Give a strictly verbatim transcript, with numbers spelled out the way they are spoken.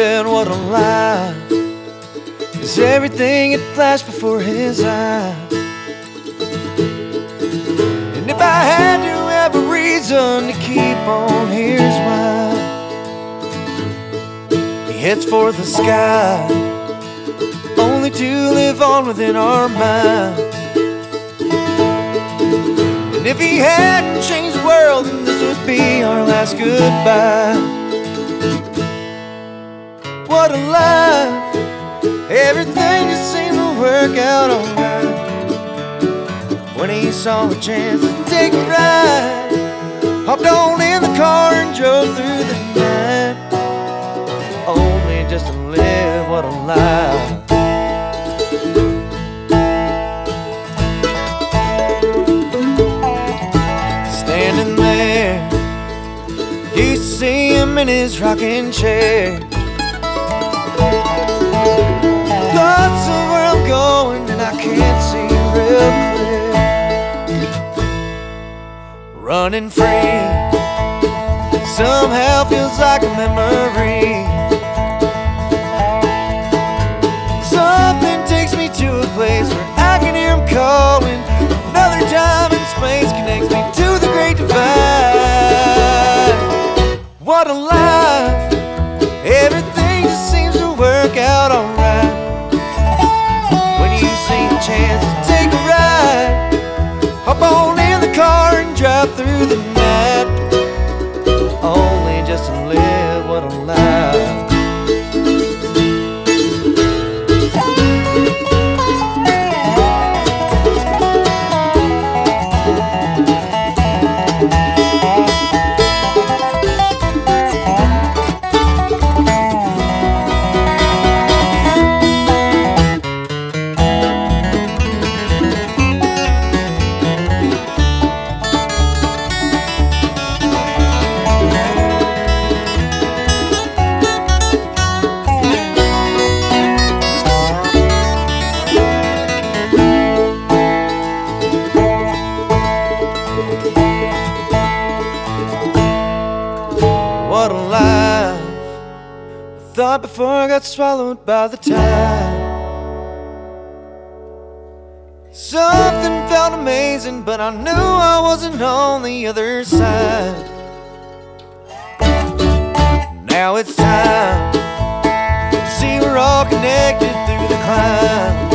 said, what a life, 'cause everything had flashed before his eyes. And if I had to have a reason to keep on, here's why. He heads for the sky, only to live on within our minds. And if he hadn't changed the world, then this would be our last goodbye. What a life, everything just seemed to work out alright. When he saw a chance to take a ride, hopped on in the car and drove through the night. Only just to live, what a life. Standing there, used to see him in his rocking chair. Thoughts of where I'm going and I can't see real clear. Running free somehow feels like a memory. Something takes me to a place where I can hear him calling. Another time and space connects me to the great divide. What a life, everything just seems to work out alright. When you see a chance to take a ride, hop on in the car and drive through the night. Only just to live, what a life. What a life, I thought before I got swallowed by the tide. Something felt amazing, but I knew I wasn't on the other side. Now it's time to see we're all connected through the climb.